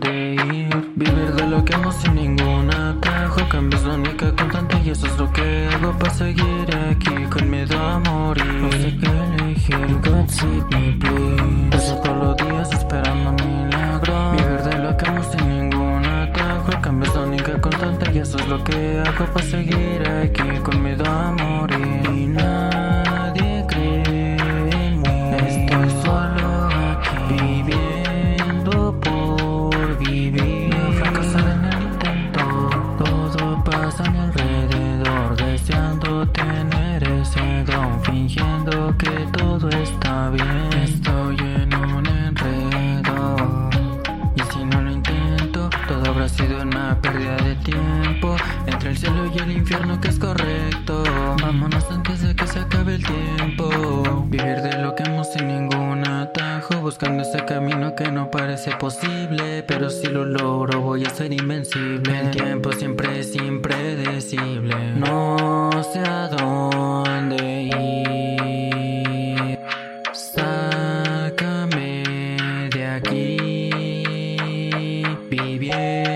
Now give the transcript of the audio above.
dónde ir. Vivir de lo que amo sin ningún atajo. Cambios la única constante y eso es lo que hago para seguir aquí con miedo a morir. No sé qué elegir, God save me please. Paso todos los días esperando un milagro. Vivir de lo que amo sin ningún atajo. Cambios la única constante y eso es lo que hago para seguir aquí con miedo a morir. Y nadie cree en mí. Estoy solo aquí viviendo por vivir. Fracasar en el intento. Todo pasa a mi alrededor, deseando tener ese don, fingiendo que todo está bien. Estoy en un enredo y si no lo intento, todo habrá sido una pérdida de tiempo. Entre el cielo y el infierno, que es correcto. Vámonos antes de que se acabe el tiempo. Vivir de lo que amo sin ningún atajo, buscando ese camino que no parece posible, pero si lo logro voy a ser invencible. El tiempo siempre es impredecible. No sé a dónde ir. Sácame de aquí. Viviendo